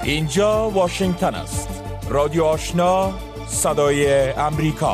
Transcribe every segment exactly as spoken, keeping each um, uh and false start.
اینجا واشنگتن است. رادیو آشنا، صدای امریکا.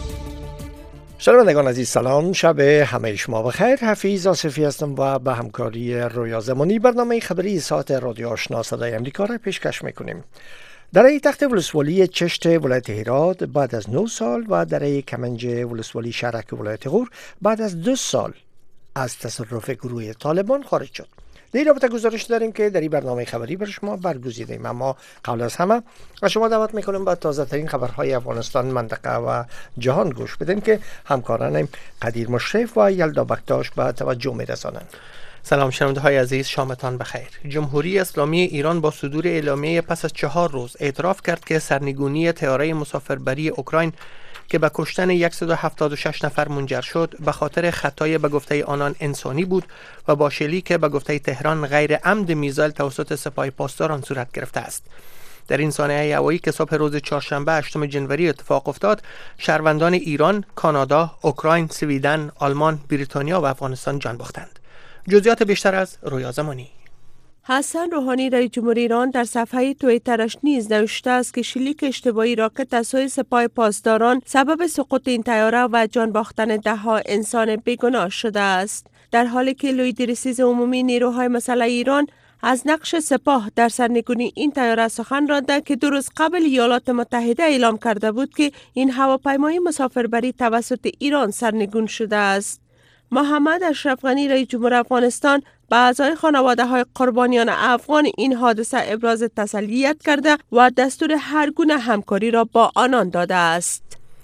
شنوندگان عزیز سلام، شب همه شما بخیر. حفیظ آصفی هستم و به همکاری رویا زمانی برنامه خبری ساعت رادیو آشنا صدای امریکا را پیشکش میکنیم. دره تخت ولسوالی چشت ولایت هرات بعد از نه سال و دره کمنج ولسوالی شهرک ولایت غور بعد از دو سال از تصرف گروه طالبان خارج شد. در این رابطه گزارش داریم که در این برنامه خبری بر شما برگزیدیم، اما قبل از همه از شما دعوت میکنیم با تازه ترین خبرهای افغانستان، منطقه و جهان گوش بدیم که همکاران قدیر مشرف و یلدا بکتاش به توجه میرسانند. سلام شنونده های عزیز، شامتان بخیر. جمهوری اسلامی ایران با صدور اعلامیه پس از چهار روز اعتراف کرد که سرنگونی طیاره مسافربری اوکراین که به کشتن صد و هفتاد و شش نفر منجر شد به خاطر خطای به گفته آنان انسانی بود و با شلیک به گفته تهران غیر عمد میزایل توسط سپاه پاسداران صورت گرفته است. در این سانحه هوایی که صبح روز چهارشنبه هشتم جنوری اتفاق افتاد، شهروندان ایران، کانادا، اوکراین، سویدن، آلمان، بریتانیا و افغانستان جان باختند. جزئیات بیشتر از رویا زمانی. حسن روحانی رئیس جمهور ایران در صفحه توییترش نیز نوشته است که شلیک اشتباهی راکت از سوی سپاه پاسداران سبب سقوط این طیاره و جان باختن ده ها انسان بیگناه شده است، در حالی که لوی درسیز عمومی نیروهای مسلح ایران از نقش سپاه در سرنگونی این طیاره سخن رانده که دو روز قبل ایالات متحده اعلام کرده بود که این هواپیمای مسافربری توسط ایران سرنگون شده است. محمد اشرف غنی رئیس جمهور افغانستان به اعضای خانواده های قربانیان افغان این حادثه ابراز تسلیت کرده و دستور هر گونه همکاری را با آنان داده است.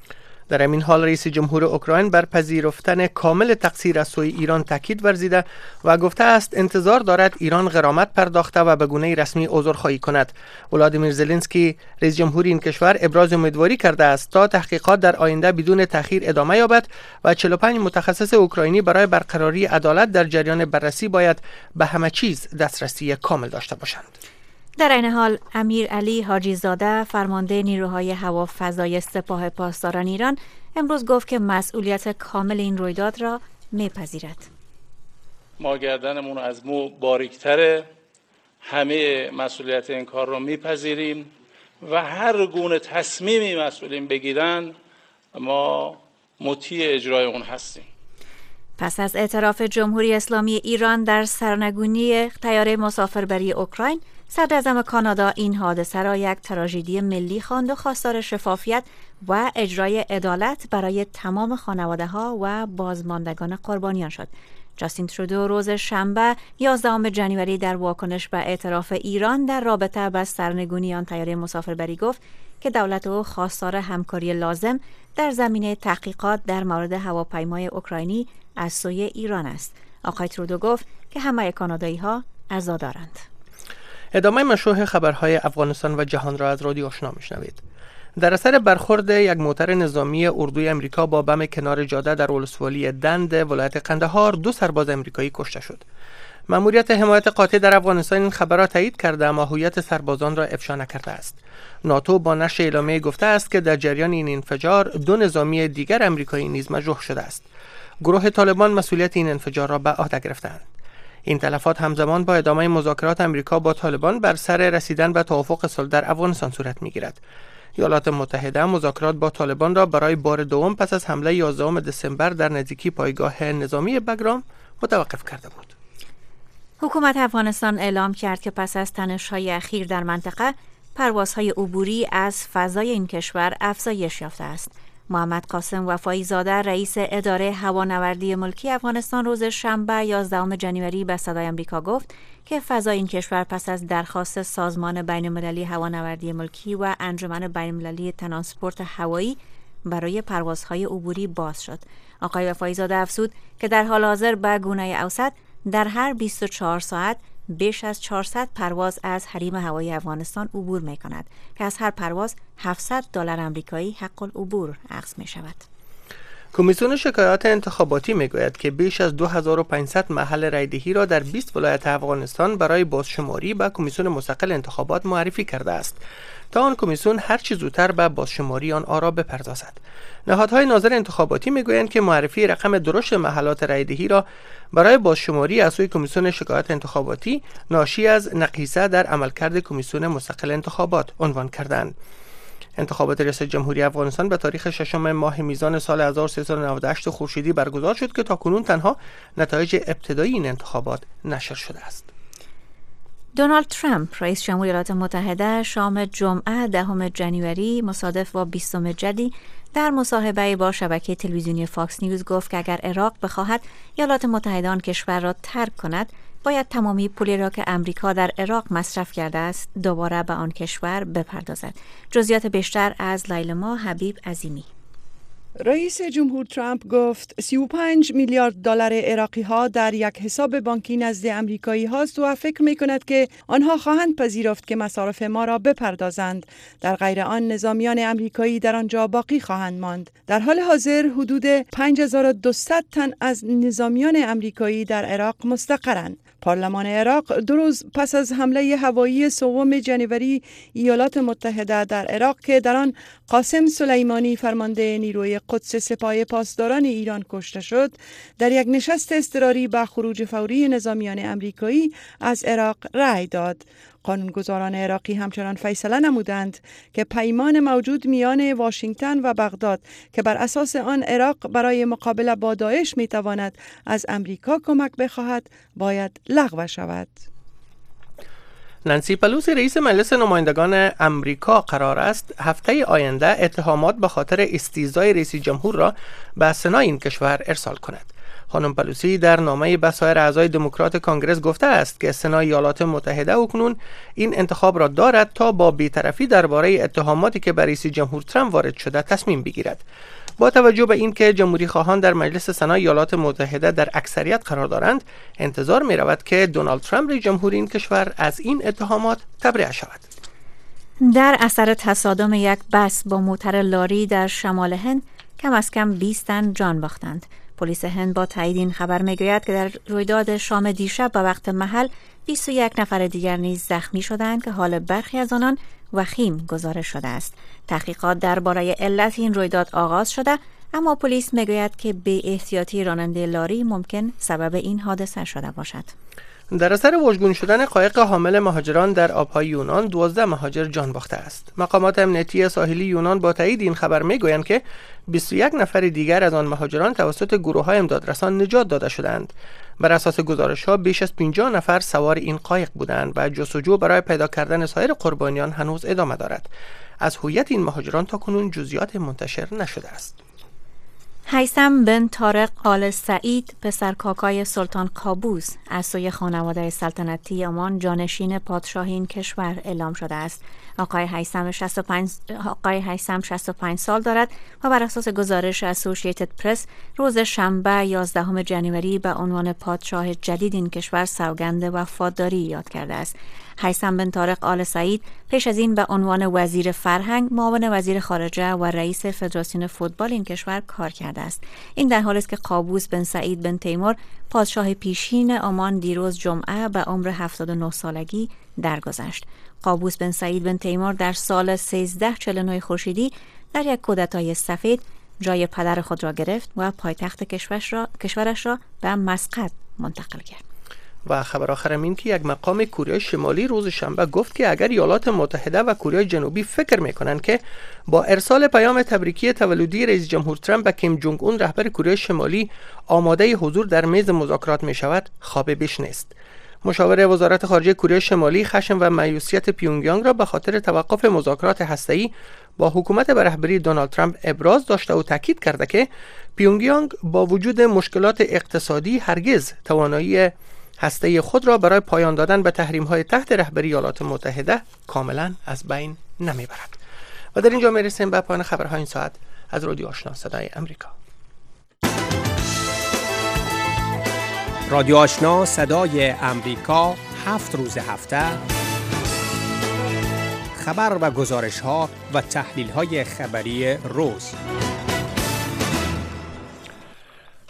در همین حال رئیس جمهور اوکراین بر پذیرفتن کامل تقصیر از سوی ایران تاکید ورزیده و گفته است انتظار دارد ایران غرامت پرداخته و به گونه رسمی عذرخواهی کند. ولادیمیر زلنسکی رئیس جمهور این کشور ابراز امیدواری کرده است تا تحقیقات در آینده بدون تأخیر ادامه یابد و چهل و پنج متخصص اوکراینی برای برقراری عدالت در جریان بررسی باید به همه چیز دسترسی کامل داشته باشند. در این حال امیر علی حاجی زاده فرمانده نیروهای هوا فضای سپاه پاسداران ایران امروز گفت که مسئولیت کامل این رویداد را میپذیرد. ما گردنمون از مو باریک‌تره، همه مسئولیت این کار را میپذیریم و هر گونه تصمیمی مسئولین بگیرن ما مطیع اجرای اون هستیم. پس از اعتراف جمهوری اسلامی ایران در سرنگونی طیاره مسافربری اوکراین، صدراعظم کانادا این حادثه را یک تراژدی ملی خواند و خواستار شفافیت و اجرای عدالت برای تمام خانواده‌ها و بازماندگان قربانیان شد. جاستین ترودو روز شنبه یازدهم جنوری در واکنش به اعتراف ایران در رابطه با سرنگونی آن طیاره مسافربری گفت که دولت او خواستار همکاری لازم در زمینه تحقیقات در مورد هواپیمای اوکراینی از سوی ایران است. آقای ترودو گفت که همه کانادایی‌ها عزادارند. ادامه مشروع خبرهای افغانستان و جهان را از رادیو آشنا میشنوید. در اثر برخورد یک موتر نظامی اردوی امریکا با بم کنار جاده در ولسوالی دند ولایت قندهار دو سرباز امریکایی کشته شد. مأموریت حمایت قاطع در افغانستان این خبر را تایید کرده اما هویت سربازان را افشا نکرده است. ناتو با نشر اعلامیه گفته است که در جریان این انفجار دو نظامی دیگر امریکایی نیز مجروح شده است. گروه طالبان مسئولیت این انفجار را به عهده گرفتند. این تلفات همزمان با ادامه مذاکرات امریکا با طالبان بر سر رسیدن به توافق صلح در افغانستان صورت می‌گیرد. ایالات متحده مذاکرات با طالبان را برای بار دوم پس از حمله یازدهم دسامبر در نزدیکی پایگاه نظامی بگرام متوقف کرده بود. حکومت افغانستان اعلام کرد که پس از تنش‌های اخیر در منطقه، پروازهای عبوری از فضای این کشور افزایش یافته است. محمد قاسم وفایی زاده رئیس اداره هوانوردی ملکی افغانستان روز شنبه یازدهم جنوری به صدای آمریکا گفت که فضای این کشور پس از درخواست سازمان بین‌المللی هوانوردی ملکی و انجمن بین‌المللی ترانسپورت هوایی برای پروازهای عبوری باز شد. آقای وفایی زاده افزود که در حال حاضر به گونه اوسط در هر بیست و چهار ساعت بیش از چهارصد پرواز از حریم هوایی افغانستان عبور می کند که از هر پرواز هفتصد دلار آمریکایی حق العبور اخذ می شود. کمیسیون شکایات انتخاباتی میگوید که بیش از دو هزار و پانصد محل رایدهی را در بیست ولایت افغانستان برای بازشماری به کمیسیون مستقل انتخابات معرفی کرده است تا آن کمیسیون هر چه زودتر به بازشماری آن آرا بپردازد. نهادهای ناظر انتخاباتی میگویند که معرفی رقم درشت محلات رایدهی را برای بازشماری از سوی کمیسیون شکایات انتخاباتی ناشی از نقیصه در عملکرد کمیسیون مستقل انتخابات عنوان کردند. انتخابات ریاست جمهوری افغانستان به تاریخ ششم ماه میزان سال هزار و سیصد و نود و هشت خورشیدی برگزار شد که تاکنون تنها نتایج ابتدایی این انتخابات نشر شده است. دونالد ترامپ رئیس جمهوری ایالات متحده شام جمعه دهم ژانویه مصادف با بیستم جدی در مصاحبه با شبکه تلویزیونی فاکس نیوز گفت که اگر عراق بخواهد ایالات متحده آن کشور را ترک کند باید تمامی پولی را که امریکا در عراق مصرف کرده است دوباره به آن کشور بپردازد. جزئیات بیشتر از لیلما حبیب عظیمی. رئیس جمهور ترامپ گفت سی و پنج میلیارد دلار عراقی ها در یک حساب بانکی نزد امریکایی هاست و فکر می کند که آنها خواهند پذیرفت که مصارف ما را بپردازند. در غیر آن نظامیان امریکایی در آنجا باقی خواهند ماند. در حال حاضر حدود پنج هزار و دویست تن از نظامیان امریکایی در عراق مستقرند. پارلمان عراق دو روز پس از حمله هوایی سوم جنوری ایالات متحده در عراق که در آن قاسم سلیمانی فرمانده نیروی قدس سپاه پاسداران ایران کشته شد، در یک نشست اضطراری به خروج فوری نظامیان امریکایی از عراق رأی داد. قانونگذاران عراقی همچنان فیصله نمودند که پیمان موجود میان واشنگتن و بغداد که بر اساس آن عراق برای مقابله با داعش میتواند از امریکا کمک بخواهد باید لغو شود. نانسی پلوسی رئیس مجلس نمایندگان امریکا قرار است هفته آینده اتهامات به خاطر استیزای رئیس جمهور را به سنای این کشور ارسال کند. خانم پلوسی در نامه‌ای به سایر اعضای دموکرات کانگرس گفته است که سنای ایالات متحده اکنون این انتخاب را دارد تا با بی‌طرفی درباره اتهاماتی که بر رئیس جمهور ترامپ وارد شده تصمیم بگیرد. با توجه به اینکه جمهوری خواهان در مجلس سنای ایالات متحده در اکثریت قرار دارند، انتظار می رود که دونالد ترامپ رئیس جمهور این کشور از این اتهامات تبرئه شود. در اثر تصادم یک بس با موتر لاری در شمال هند کم از کم بیست تن جان باختند. پلیس هند با تایید این خبر میگوید که در رویداد شام دیشب به وقت محل بیست و یک نفر دیگر نیز زخمی شدند که حال برخی از آنان وخیم گزارش شده است. تحقیقات درباره علت این رویداد آغاز شده، اما پلیس میگوید که بی احتیاطی راننده لاری ممکن سبب این حادثه شده باشد. در اثر واژگون شدن قایق حامل مهاجران در آبهای یونان دوازده مهاجر جان باخته است. مقامات امنیتی ساحلی یونان با تایید این خبر میگویند که بیست و یک نفر دیگر از آن مهاجران توسط گروه‌های امدادرسان نجات داده شدند. بر اساس گزارش‌ها بیش از پنجاه نفر سوار این قایق بودند و جستجو برای پیدا کردن سایر قربانیان هنوز ادامه دارد. از هویت این مهاجران تاکنون جزئیات منتشر نشده است. هیثم بن طارق آل سعید پسر کاکای سلطان قابوس از سوی خانواده سلطنتی عمان جانشین پادشاه این کشور اعلام شده است. آقای هیثم شصت و پنج آقای هیثم شصت و پنج سال دارد و بر اساس گزارش اسوسییتد پرس روز شنبه یازدهم ژانویه به عنوان پادشاه جدید این کشور سوگند وفاداری یاد کرده است. هیثم بن طارق آل سعید پیش از این به عنوان وزیر فرهنگ، معاون وزیر خارجه و رئیس فدراسیون فوتبال این کشور کار کرده است. این در حالی است که قابوس بن سعید بن تیمور پادشاه پیشین عمان دیروز جمعه به عمر هفتاد و نه سالگی درگذشت. قابوس بن سعید بن تیمور در سال سیزده چهل و نه خورشیدی در یک کودتای سفید جای پدر خود را گرفت و پایتخت کشورش را کشورش را به مسقط منتقل کرد. و خبر آخرم این که یک مقام کره شمالی روز شنبه گفت که اگر ایالات متحده و کره جنوبی فکر میکنند که با ارسال پیام تبریکی تولدی رئیس جمهور ترامپ به کیم جونگ اون رهبر کره شمالی آماده حضور در میز مذاکرات می شود، خواب بیش نیست. مشاور وزارت خارجه کره شمالی خشم و مایوسیت پیونگیانگ را به خاطر توقف مذاکرات هسته‌ای با حکومت به رهبری دونالد ترامپ ابراز داشته و تاکید کرده که پیونگیانگ با وجود مشکلات اقتصادی هرگز توانایی هسته خود را برای پایان دادن به تحریم‌های تحت رهبری ایالات متحده کاملا از بین نمیبرد. و در اینجا میرسیم به پایان خبرهای این ساعت از رادیو آشنا صدای امریکا. رادیو آشنا صدای امریکا هفت روز هفته خبر و گزارش‌ها و تحلیل‌های خبری روز.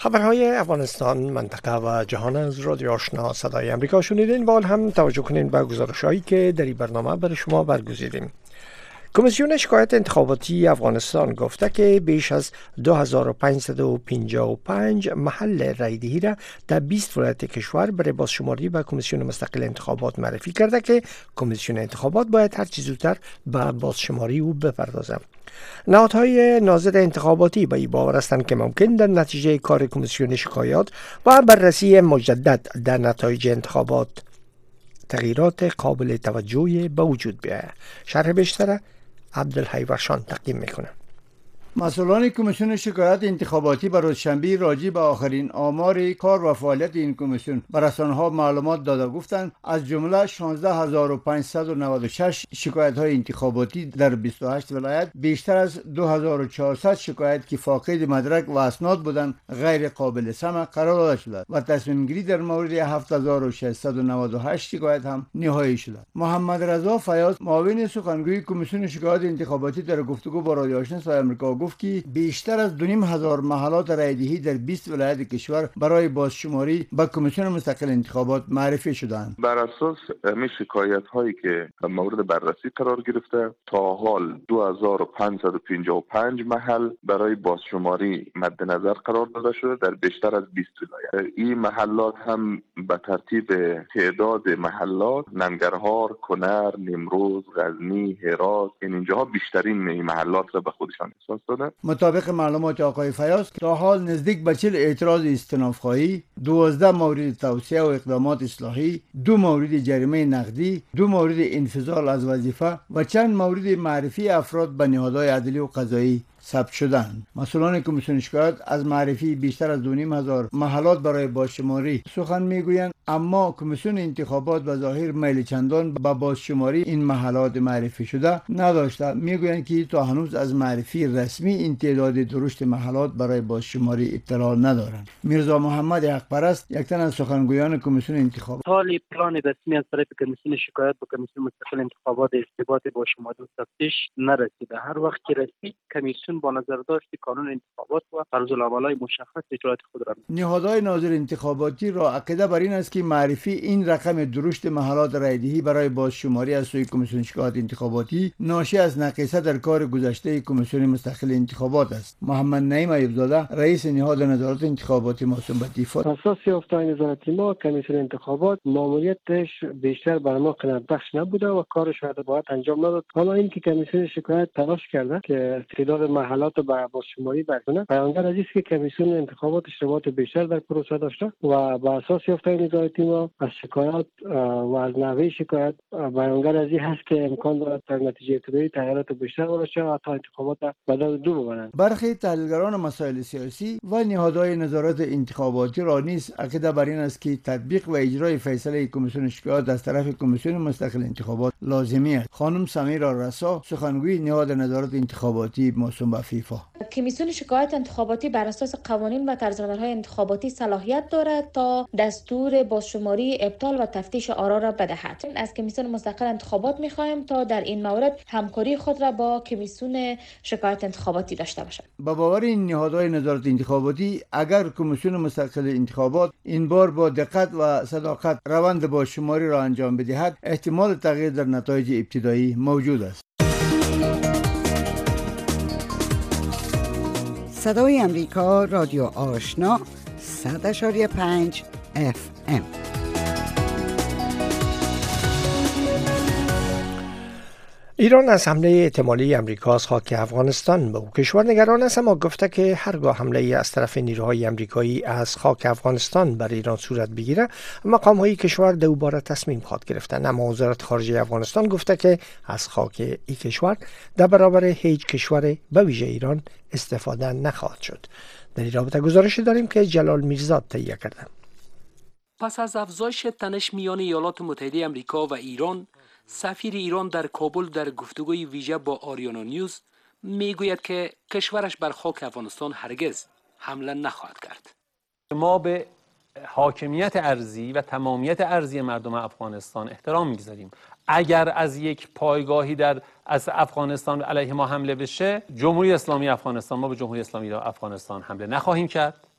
خبرهای افغانستان، منطقه و جهان از رادیو آشنا صدای امریکا شنیدین. و هم توجه کنین به گزارش‌هایی که در این برنامه برای شما برگزیدیم. کمیسیون شکایت انتخاباتی افغانستان گفته که بیش از دو هزار و پانصد و پنجاه و پنج محل رایدهی را در بیست ولایت کشور برای بازشماری به کمیسیون مستقل انتخابات معرفی کرده که کمیسیون انتخابات باید هر چه زودتر به بازشماری او بپردازد. نهادهای ناظر انتخاباتی به این باور هستند که ممکن در نتیجه کار کمیسیون شکایات و بررسی مجدد در نتایج انتخابات تغییرات قابل توجهی به وجود بیاید. شرح بیشتر عبدالحی ورشان تقدیم میکنه. مسئولان کمیسیون شکایت انتخاباتی بر روز شنبه راجع به آخرین آمار کار و فعالیت این کمیسیون به رسانه‌ها معلومات داده گفتند از جمله شانزده هزار و پانصد و نود و شش شکایت‌های انتخاباتی در بیست و هشت ولایت، بیشتر از دو هزار و چهارصد شکایت که فاقد مدرک و اسناد بودند غیر قابل سماع قرار داده شده و تصمیم گیری در مورد هفت هزار و ششصد و نود و هشت شکایت هم نهایی شده. محمد رضا فیاض، معاون سخنگوی کمیسیون شکایت انتخاباتی، در گفتگو با رادیو آشنا صدای آمریکا گفت که بیشتر از دو نیم هزار محلات رایدهی در بیست ولایت کشور برای بازشماری به کمیسیون مستقل انتخابات معرفی شدند. بر اساس می شکایت هایی که مورد بررسی قرار گرفته، تا حال دو هزار و پانصد و پنجاه و پنج محل برای بازشماری مد نظر قرار داده شده در بیشتر از بیست ولایت. این محلات هم به ترتیب تعداد محلات ننگرهار، کنر، نیمروز، غزنی، هرات، این اینجاها بیشترین این محلات را به خودشان اختصاص داده. مطابق معلومات آقای فیاض، تا حال نزدیک به چهل اعتراض استئناف‌خواهی، دوازده مورد توصیه و اقدامات اصلاحی، دو مورد جریمه نقدی، دو مورد انفصال از وظیفه و چند مورد معرفی افراد به نهادهای عدلی و قضایی ثبت شدند. مسئولان کمیسیون شکایت از معرفی بیشتر از دو نیم هزار محلات برای بازشماری سخن میگویند، اما کمیسیون انتخابات به ظاهر میل چندان به بازشماری این محلات معرفی شده نداشته. میگویند که تا هنوز از معرفی رسمی این تعداد درشت محلات برای بازشماری اطلاع ندارند. میرزا محمد حقپرست، یک تن از سخنگویان کمیسیون انتخابات: حال پلان رسمی از طرف کمیسیون شکایت به کمیسیون مستقل انتخابات ارتباط با شماری و تفتیش نرسیده. هر وقت که رسید کمیسیون با نظر داشت قانون انتخابات و طرزالعمل‌های مشخص اجرات خود را می‌کند. نهادهای ناظر انتخاباتی را عقیده بر این است که معرفی این رقم درشت محلات رایدهی برای بازشماری از سوی کمیسیون شکایت انتخاباتی ناشی از نقیصه در کار گذشته کمیسیون مستقل انتخابات است. محمد نعیم ایوبزاده، رئیس نهاد نظارت انتخاباتی موسوم به دیفا: اساس یافته‌های نظارتی ما کمیسیون انتخابات ماموریتش بیشتر بر ما قناعت بخش نبوده و کارش را باید انجام نداد. حالا اینکه کمیسیون شکایت تلاش کرده که تعداد محلات با بازشماری برکنه، بیانگر از است که کمیسیون انتخابات اشتباهات بیشتر در پروسه داشته و با اساس یافته‌های نظارتی ما از شکایات و از نحوه شکایت بیانگر از این هست که امکان دارد در نتیجه ابتدایی تغییرات بیشتر وارد شود تا انتخابات بدل دو ببرند. برخی تحلیلگران مسائل سیاسی و نهادهای نظارت انتخاباتی را نیز عقیده بر این است که تطبیق و اجرای فیصله کمیسیون شکایات از طرف کمیسیون مستقل انتخابات لازمی است. خانم سمیرا رسا، سخنگوی نهاد نظارت انتخاباتی موسوم به فیفا: کمیسیون شکایت انتخاباتی بر اساس قوانین و طرزالعمل‌های انتخاباتی صلاحیت دارد تا دستور بازشماری، ابطال و تفتیش آرا را بدهد. از کمیسیون مستقل انتخابات می‌خواهیم تا در این مورد همکاری خود را با کمیسیون شکایت انتخاباتی داشته باشد. با باور این نهادهای نظارت انتخاباتی، اگر کمیسیون مستقل انتخابات این بار با دقت و صداقت روند بازشماری را انجام بدهد، احتمال تغییر در نتایج ابتدایی موجود است. صدای امریکا، رادیو آشنا، صد اشاری پنج اف ام. ایران از حمله احتمالی امریکا از خاک افغانستان به او کشور نگران است، اما گفته که هرگاه حمله از طرف نیروهای امریکایی از خاک افغانستان بر ایران صورت بگیره، مقام‌های کشور دوباره تصمیم خواهد گرفتند. اما وزارت خارجه افغانستان گفته که از خاک این کشور در برابر هیچ کشور به ویژه ایران استفاده نخواهد شد. در این رابطه گزارشی داریم که جلال میرزاد تهیه کرده. پس از افزایش تنش میان ایالات متحده آمریکا و ایران، سفیر ایران در کابل در گفتگوی ویژه با آریانا نیوز میگوید که کشورش بر خاک افغانستان هرگز حمله نخواهد کرد. ما به حاکمیت ارضی و تمامیت ارضی مردم افغانستان احترام میگذاریم. اگر از یک پایگاهی در از افغانستان علیه ما حمله بشه، جمهوری اسلامی افغانستان، ما به جمهوری اسلامی افغانستان حمله نخواهیم کرد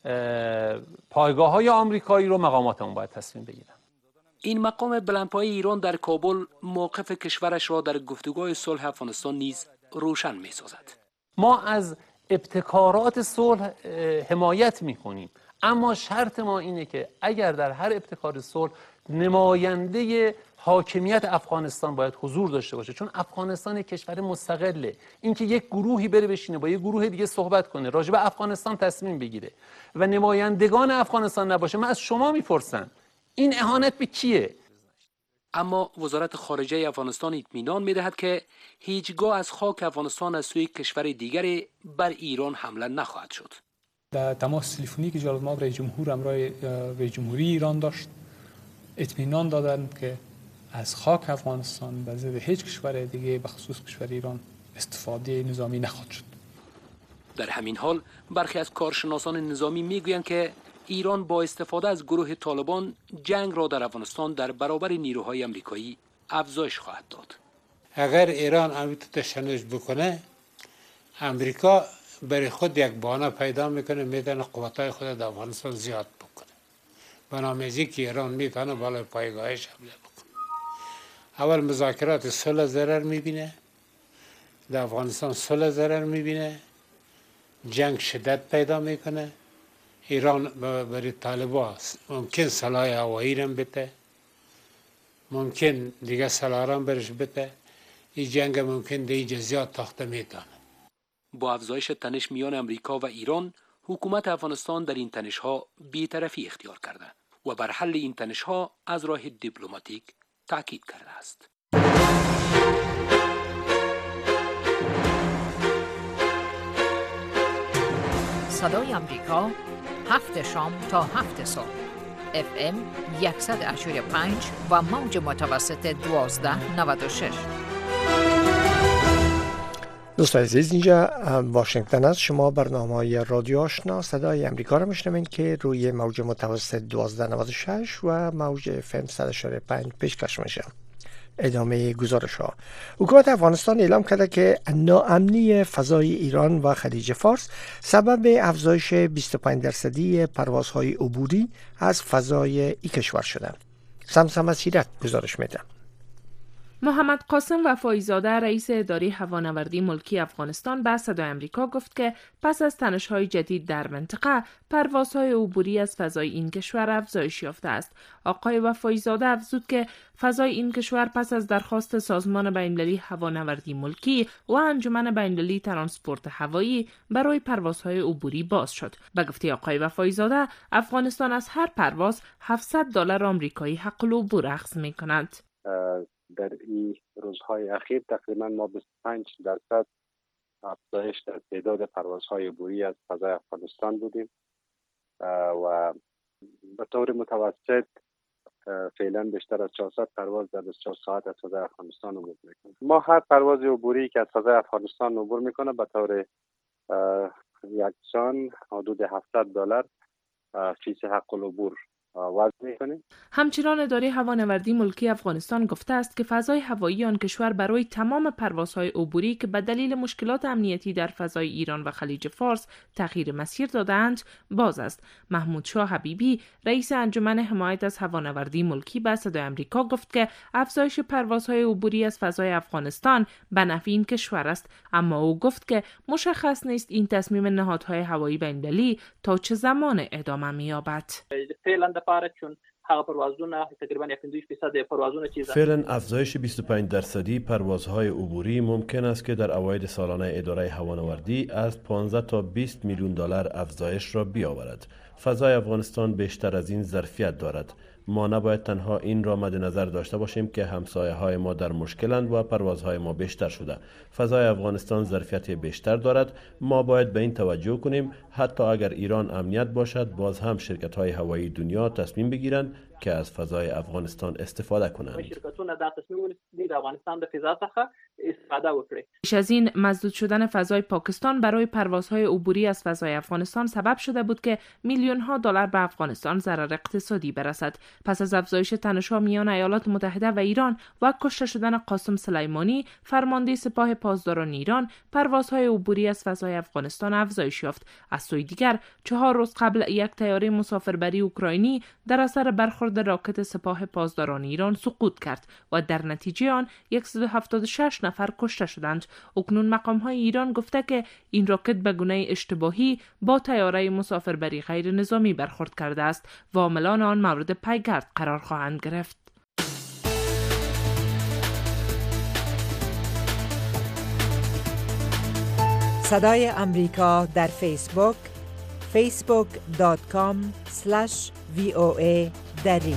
پایگاه های آمریکایی رو مقامات اون باید تصمیم بگیرن. این مقام بلندپایه ایران در کابل موقف کشورش را در گفتگوهای صلح افغانستان نیز روشن می سازد. ما از ابتکارات صلح حمایت می کنیم، اما شرط ما اینه که اگر در هر ابتکار صلح نماینده حاکمیت افغانستان باید حضور داشته باشه، چون افغانستان یک کشور مستقله. اینکه یک گروهی بره بشینه با یک گروه دیگه صحبت کنه، راجع به افغانستان تصمیم بگیره و نمایندگان افغانستان نباشه، من از شما میپرسم این اهانت به کیه؟ اما وزارت خارجه افغانستان اطمینان میدهد که هیچگاه از خاک افغانستان از سوی کشور دیگری بر ایران حمله نخواهد شد. در تماس تلفنی که جلال مآب رئیس جمهور همراه رئیس جمهوری ایران داشت، اطمینان دادند که از خاک افغانستان به ضد هیچ کشور دیگه به خصوص کشور ایران استفاده نظامی نخواهد شد. در همین حال برخی از کارشناسان نظامی میگویند که ایران با استفاده از گروه طالبان جنگ را در افغانستان در برابر نیروهای آمریکایی افزایش خواهد داد. اگر ایران همین تشنج بکنه، امریکا برای خود یک بهانه پیدا میکنه، میتونه قوتای خود در افغانستان زیاد بکنه. بنابراین که ایران میتونه بالای پایگاهش حمله بکنه. اول مذاکرات صلح ضرر میبینه، در افغانستان صلح ضرر میبینه، جنگ شدت پیدا میکنه. ایران برای طالبان ممکن سلاح هوایی را بده، ممکن دیگه سلاح را برش بده. این جنگ ممکن دیگه زیاد تاخته میتونه. با افزایش تنش میان امریکا و ایران، حکومت افغانستان در این تنش ها بی‌طرفی اختیار کرده و بر حل این تنش ها از راه دیپلماتیک تاکید کرده است. صدای آمریکا، هفت شام تا هفت صبح، اف ام صد و هشت و پنج و موج متوسط دوازده نود و شش. دوستان عزیز، اینجا واشنگتن است. شما برنامه‌های رادیو آشنا صدای امریکا را میشنوید که روی موج متوسط دوازده نود و شش و موج اف ام صد و هشت و پنج پیشکش میشه. ادامه گزارش ها. حکومت افغانستان اعلام کرده که ناامنی فضای ایران و خلیج فارس سبب افزایش بیست و پنج درصدی پروازهای عبوری از فضای این کشور شده. سمسم سیرت گزارش میده. محمد قاسم وفایی‌زاده رئیس اداره هوانوردی ملکی افغانستان به صدای آمریکا گفت که پس از تنش‌های جدید در منطقه، پروازهای عبوری از فضای این کشور افزایش یافته است. آقای وفایی‌زاده افزود که فضای این کشور پس از درخواست سازمان بین‌المللی هوانوردی ملکی و انجمن بین‌المللی ترانسپورت هوایی برای پروازهای عبوری باز شد. به گفته آقای وفایی‌زاده، افغانستان از هر پرواز هفتصد دلار آمریکایی حق العبور اخذ می‌کند. در این روزهای اخیر تقریبا ما بیست و پنج درصد افزایش در تعداد پروازهای عبوری از فضای افغانستان بودیم و به طور متوسط فعلا بیشتر از چهارصد پرواز در بیست و چهار ساعت از فضای افغانستان عبور میکنه. ما هر پرواز عبوری که از فضای افغانستان عبور میکنه به طور یکسان حدود هفتصد دلار فیس حق العبور وضع میکنیم. همچنان اداره هوانوردی ملکی افغانستان گفته است که فضای هوایی آن کشور برای تمام پروازهای عبوری که به دلیل مشکلات امنیتی در فضای ایران و خلیج فارس تغییر مسیر دادند باز است. محمود شاه حبیبی رئیس انجمن حمایت از هوانوردی ملکی به صدای آمریکا گفت که افزایش پروازهای عبوری از فضای افغانستان به نفع این کشور است، اما او گفت که مشخص نیست این تصمیم نهادهای هوایی بین‌المللی تا چه زمان ادامه می‌یابد. فعلا لپاره چون هغه پروازونه تقریبا یک و پنج درصد پروازونه چیزا فعلا افزایش بیست و پنج درصدی پروازهای عبوری ممکن است که در اوایل سالانه اداره هوانوردی از پانزده تا بیست میلیون دلار افزایش را بیاورد. فضای افغانستان بیشتر از این ظرفیت دارد. ما نباید تنها این را مد نظر داشته باشیم که همسایه های ما در مشکلند و پروازهای ما بیشتر شده. فضای افغانستان ظرفیت بیشتر دارد. ما باید به این توجه کنیم حتی اگر ایران امنیت باشد باز هم شرکت های هوایی دنیا تصمیم بگیرند که از فضای افغانستان استفاده کنند. شرکتونه دا تصمیم ونیسي د افغانستان د فضا څخه استفاده وکړي. پیش از این مسدود شدن فضای پاکستان برای پروازهای عبوری از فضای افغانستان سبب شده بود که میلیون ها دلار به افغانستان ضرر اقتصادی برسد. پس از افزایش تنش‌ها میان ایالات متحده و ایران و کشته شدن قاسم سلیمانی، فرمانده سپاه پاسداران ایران، پروازهای عبوری از فضای افغانستان افزایش یافت. از سوی دیگر، چهار روز قبل یک طیاره مسافربری اوکراینی در اثر برخورد راکت سپاه پاسداران ایران سقوط کرد و در نتیجه آن صد و هفتاد و شش نفر کشته شدند. اکنون مقام‌های ایران گفته که این راکت به گونه اشتباهی با طیاره مسافربری غیر نظامی برخورد کرده است و عاملان آن مورد پیگرد قرار خواهند گرفت. صدای امریکا در فیسبوک فیسبوک دات کام اسلش وی او ای دری.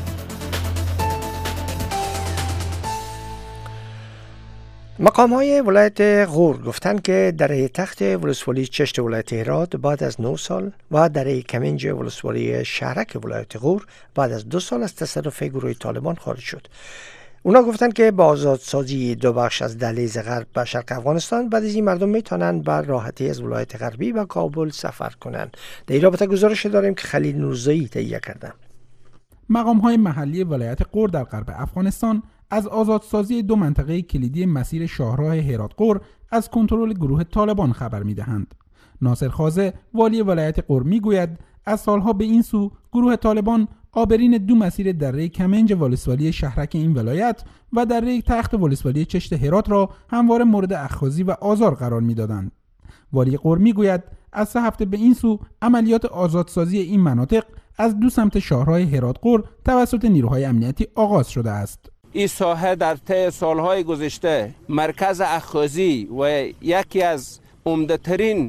مقام های ولایت غور گفتند که دره تخت ولسوالی چشت ولایت هرات بعد از نه سال و دره کمنج ولسوالی شهرک ولایت غور بعد از دو سال از تصرف گروه طالبان خارج شد. اونا گفتند که با آزادسازی دو بخش از دهلیز غرب به شرق افغانستان بعد از این مردم میتونن بر راحتی از ولایت غربی و کابل سفر کنند. در این رابطه گزارش داریم که خلیل نورزایی تهیه کرده. مقام های محلی ولایت غور در غرب افغانستان از آزادسازی دو منطقه کلیدی مسیر شاهراه هرات غور از کنترل گروه طالبان خبر میدهند. ناصر خازه والی ولایت غور میگوید از سالها به این سو گروه طالبان آبرین دو مسیر دره کمنج ولسوالی شهرک این ولایت و دره تخت ولسوالی چشت هرات را همواره مورد اخاذی و آزار قرار میدادند. والی غور میگوید از سه هفته به این سو عملیات آزادسازی این مناطق از دو سمت شاهراه هرات غور توسط نیروهای امنیتی آغاز شده است. این ساحه در طی سالهای گذشته مرکز اخاذی و یکی از عمده‌ترین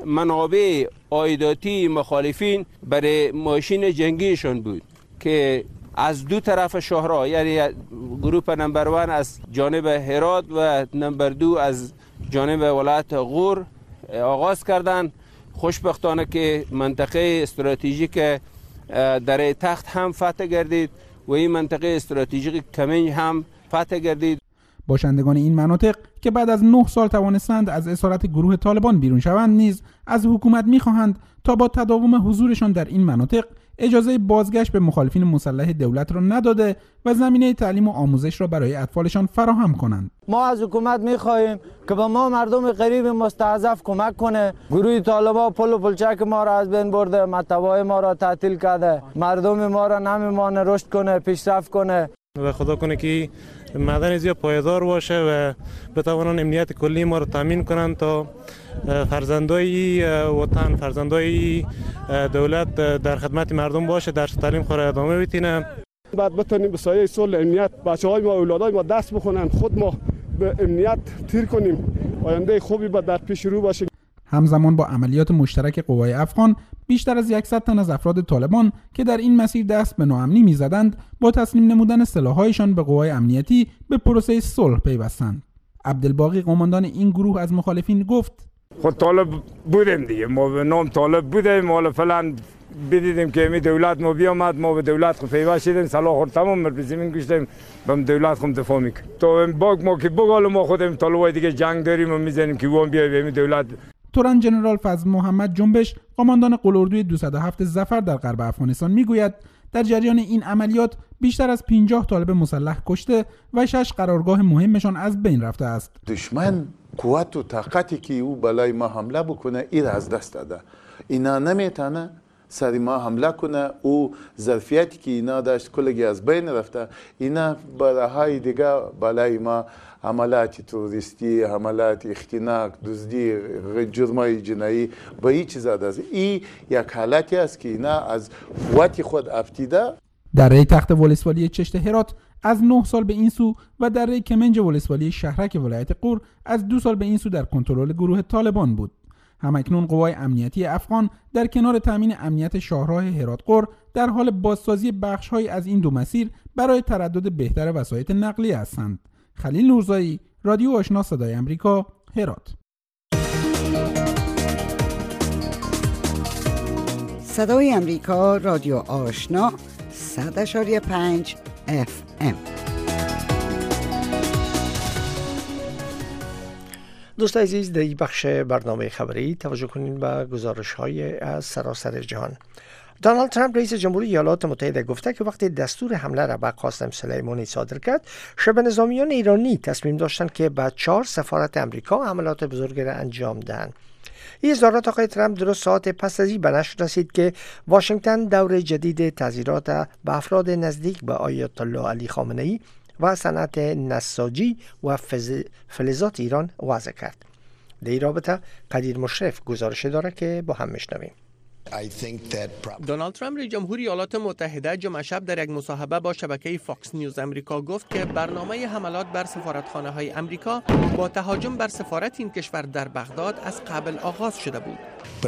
منابع عایداتی مخالفین برای ماشین جنگیشان بود که از دو طرف شاهراه، یعنی گروه نمبر ون از جانب هرات و نمبر دو از جانب ولایت غور آغاز کردند. خوشبختانه که منطقه استراتژیک دره تخت هم فتح گردید و این منطقه استراتژیک کمنج هم فتح گردید. باشندگان این مناطق که بعد از نه سال توانستند از اسارت گروه طالبان بیرون شوند نیز از حکومت می‌خواهند تا با تداوم حضورشان در این مناطق اجازه بازگشت به مخالفین مسلح دولت را نداده و زمینه تعلیم و آموزش را برای اطفالشان فراهم کنند. ما از حکومت می‌خواهیم که به ما مردم غریب مستضعف کمک کنه. گروه طالبان پل و پلچک ما را از بین برده، مطبای ما را تعطیل کرده، مردم ما را نمی‌مانه رشد کنه، پیشرفت کنه. و خدا کنه که معدن زیاد پایدار باشه و بتوانند امنیت کلی ما را تامین کنند تا فرزندای وطن، فرزندای دولت در خدمت مردم باشه، در تعلیم خود را ادامه بتینه. بعد بتونیم به سایه صلح امنیت بچه‌های ما، اولادای ما دست بخونن، خود ما به امنیت تیر کنیم، آینده خوبی با در پیش رو باشه. همزمان با عملیات مشترک قوای افغان، بیشتر از صد تن از افراد طالبان که در این مسیر دست به ناامنی می‌زدند، با تسلیم نمودن سلاح‌هایشان به قوای امنیتی به پروسه صلح پیوستند. عبدالباقی قماندان این گروه از مخالفین گفت: خود طالب بودیم دیگه، ما به نام طالب بودیم، حالا فعلا بدیدیم که می دولت ما بیامد، ما به دولت خود پیوست شدیم، سلاح خود تمام مرپزیمین گشتیم، به دولت خود دفاع میکنیم. تا باگ ما که بگال ما خودم طالبای دیگه جنگ داریم و میزنیم که وام بیایم به دولت. تورن جنرال فضل محمد جنبش، قماندان قلاردوی دویست و هفت ظفر در غرب افغانستان میگوید در جریان این عملیات بیشتر از پنجاه طالب مسلح کشته و شش قرارگاه مهمشان از بین رفته است. دشمن قوت و طاقتی که او بالای ما حمله بکنه ایر از دست داده. اینا نمیتونه سری ما حمله کنه، او ظرفیتی که اینا داشت کلگی از بین رفته. اینا برای دیگه بالای ما حملات تروریستی، حملات اختناق، دزدی، جرمای جنایی به این چیزا دست. این یک حالتی است که اینا از قوت خود افتیده. دره تخت ولسوالی چشت هرات از نه سال به این سو و دره کمنج ولسوالی شهرک ولایت غور از دو سال به این سو در کنترل گروه طالبان بود. همکنون قوای امنیتی افغان در کنار تامین امنیت شاهراه هرات غور در حال بازسازی بخش‌های از این دو مسیر برای تردد بهتر وسایط نقلیه هستند. خلیل نورزایی، رادیو آشنا صدای امریکا، هرات. صدای امریکا رادیو آشنا صد اشاری پنج اف ام. دوست عزیز، در این بخش برنامه خبری توجه کنین به گزارش های از سراسر جهان. دونالد ترامپ رئیس جمهوری ایالات متحده گفته که وقتی دستور حمله را به قاسم سلیمانی صادر کرد، شبه نظامیان ایرانی تصمیم داشتند که به چهار سفارت امریکا حملات بزرگی را انجام دهند. این اظهارات آقای ترامپ درست ساعت پس از این به نشر رسید که واشنگتن دور جدید تعزیرات به افراد نزدیک به آیت الله علی خامنه ای و صنعت نساجی و فلزات ایران وضع کرد. در این رابطه قدیر مشرف گزارش داره که با هم میشنویم. دونالد ترامپ رئیس جمهوری ایالات متحده جمعه شب در یک مصاحبه با شبکه فاکس نیوز امریکا گفت که برنامه حملات بر سفارتخانه های امریکا با تهاجم بر سفارت این کشور در بغداد از قبل آغاز شده بود.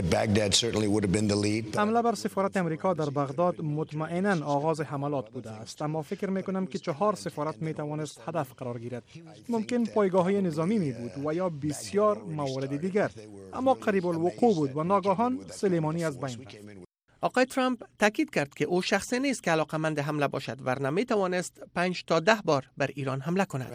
حمله بر سفارت امریکا در بغداد مطمئناً آغاز حملات بوده است، اما فکر میکنم که چهار سفارت میتوانست هدف قرار گیرد. ممکن پایگاه های نظامی می بود و یا بسیار موارد دیگر، اما قریب الوقوع بود و ناگهان سلیمانی از بین رفت. آقای ترامپ تاکید کرد که او شخصی نیست که علاقمند حمله باشد، ورنه می توانست پنج تا ده بار بر ایران حمله کند.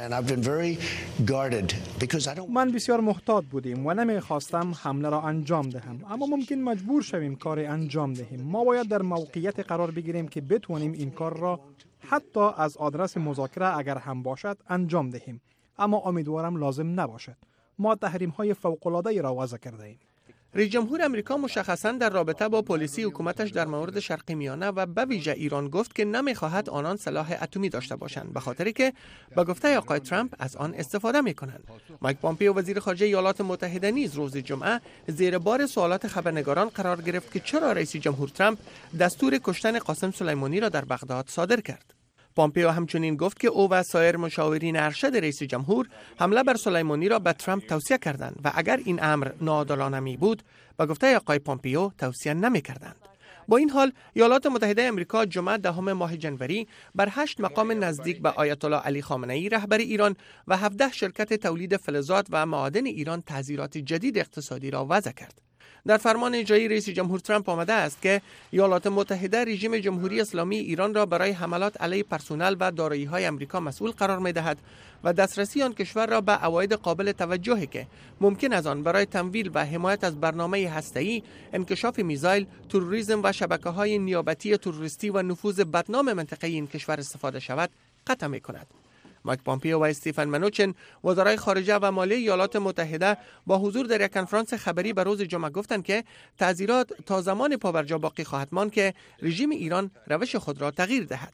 من بسیار محتاط بودیم و نمی خواستم حمله را انجام دهم، اما ممکن مجبور شویم کار انجام دهیم. ما باید در موقعیت قرار بگیریم که بتوانیم این کار را حتی از آدرس مذاکره اگر هم باشد انجام دهیم، اما امیدوارم لازم نباشد. ما تحریم های فوق العاده را وضع کرده ایم. رئیس جمهور امریکا مشخصاً در رابطه با پلیسی حکومتش در مورد شرق میانه و به ویژه ایران گفت که نمیخواهد آنان سلاح اتمی داشته باشند، به خاطری که به گفته آقای ترامپ از آن استفاده میکنند. مایک پامپیو وزیر خارجه ایالات متحده نیز روز جمعه زیر بار سوالات خبرنگاران قرار گرفت که چرا رئیس جمهور ترامپ دستور کشتن قاسم سلیمانی را در بغداد صادر کرد. پامپیو همچنین گفت که او و سایر مشاورین ارشد رئیس جمهور حمله بر سلیمانی را به ترامپ توصیه کردند و اگر این امر ناعادلانه می بود، به گفته آقای پامپیو توصیه نمی کردند. با این حال ایالات متحده آمریکا جمعه دهم ماه جنوری بر هشت مقام نزدیک به آیت الله علی خامنه ای رهبر ایران و هفده شرکت تولید فلزات و معادن ایران تعزیرات جدید اقتصادی را وضع کرد. در فرمان اجرایی رئیس جمهور ترامپ آمده است که ایالات متحده رژیم جمهوری اسلامی ایران را برای حملات علیه پرسنل و دارایی‌های آمریکا مسئول قرار می‌دهد و دسترسی آن کشور را به عواید قابل توجهی که ممکن از آن برای تمویل و حمایت از برنامه هسته‌ای، انکشاف میزایل، تروریسم و شبکه‌های نیابتی تروریستی و نفوذ بدنام منطقه این کشور استفاده شود قطع می‌کند. مایک پامپیو و استیفن منوچن وزرای خارجه و مالی ایالات متحده با حضور در یک کنفرانس خبری به روز جمعه گفتند که تعزیرات تا زمان پابرجا باقی خواهد ماند که رژیم ایران روش خود را تغییر دهد.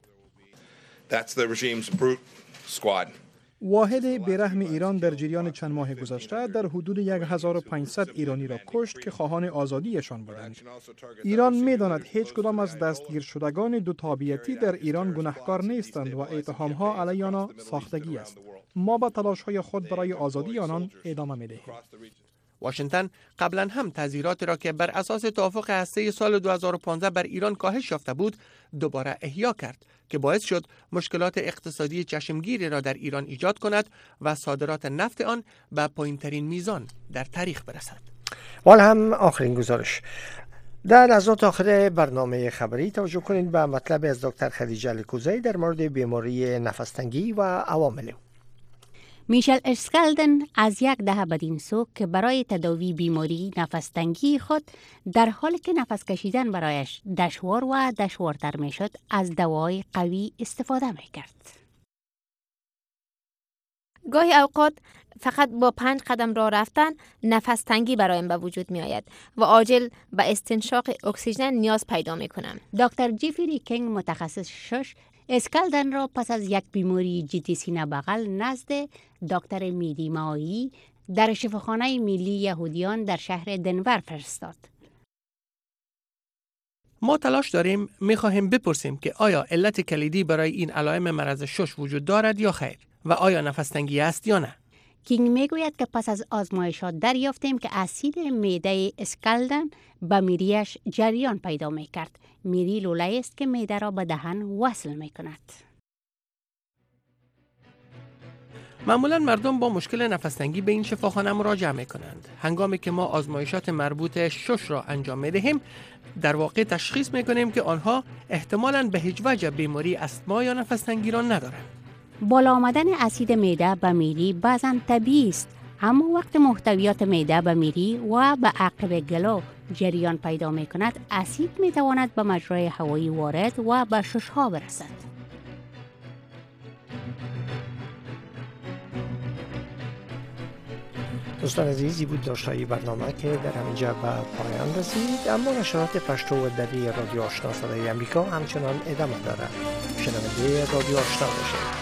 That's the regime's brute squad. واحد بیرحم ایران در جریان چند ماه گذشته در حدود هزار و پانصد ایرانی را کشت که خواهان آزادیشان بودند. ایران می‌داند هیچ کدام از دستگیر شدگان دو تابعیتی در ایران گناهکار نیستند و اتهام‌ها علیه آنها ساختگی است. ما با تلاش‌های خود برای آزادی آنان ادامه می‌دهیم. واشنگتن قبلا هم تعزیرات را که بر اساس توافق هسته‌ای سال دو هزار و پانزده بر ایران کاهش یافته بود دوباره احیا کرد که باعث شد مشکلات اقتصادی چشمگیری را در ایران ایجاد کند و صادرات نفت آن به پایین‌ترین میزان در تاریخ برسد. وال هم آخرین گزارش. در لحظات آخر برنامه خبری توجه کنید به مطلب از دکتر خدیجه الکوزی در مورد بیماری نفس‌تنگی و عوامل. میشل اسکالدن از یک دهه بدین سو که برای تداوی بیماری نفس‌تنگی خود در حالی که نفس کشیدن برایش دشوار و دشوارتر میشد از دوای قوی استفاده میکرد. گاهی اوقات فقط با پنج قدم راه رفتن نفس تنگی برایم به وجود می آید و عاجل به استنشاق اکسیژن نیاز پیدا می کنم. دکتر جیفری کینگ متخصص شش اسکالدن را پس از یک بیماری جدی سینه بغل نزد دکتر میدی مایی در شفاخانه ملی یهودیان در شهر دنور فرستاد. ما تلاش داریم می‌خواهیم بپرسیم که آیا علت کلیدی برای این علائم مرض شش وجود دارد یا خیر و آیا نفس تنگی است یا نه. کینگ میگوید که پس از آزمایشات دریافتیم که اسید معده اسکالدن به میریش جریان پیدا میکرد. میری لوله است که معده را به دهن وصل میکند. معمولا مردم با مشکل نفس‌تنگی به این شفاخانه مراجعه میکنند. هنگامی که ما آزمایشات مربوط شش را انجام میدهیم در واقع تشخیص میکنیم که آنها احتمالاً به هیچ وجه بیماری استما یا نفس تنگی را ندارند. بالا آمدن اسید معده به میری بعضاً طبیعی است، اما وقت محتویات معده به میری و به عقب گلو جریان پیدا می کند، اسید می تواند به مجرای هوایی وارد و به ششها برسد. دوستان عزیزی بود داشتایی برنامه که در همینجا به پایان رسید، اما نشرات پشتو و دری رادیو آشنا صدای امریکا همچنان ادامه دارد. شنونده رادیو آشنا باشید.